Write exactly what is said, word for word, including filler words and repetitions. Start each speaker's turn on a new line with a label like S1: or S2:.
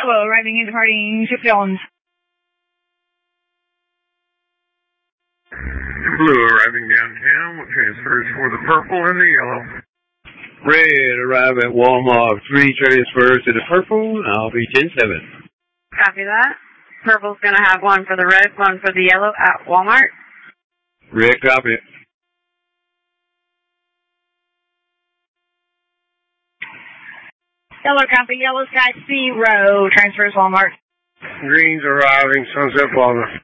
S1: Hello, arriving and departing Chip Jones.
S2: Blue arriving downtown with transfers for the purple and the yellow.
S3: Red arrive at Walmart, three transfers to the purple, I'll be ten seven.
S4: Copy that. Purple's going to have one for the red, one for the yellow at Walmart.
S3: Red copy.
S1: Yellow copy, Yellow Sky Zero, transfers Walmart.
S2: Green's arriving, Sunset Plaza.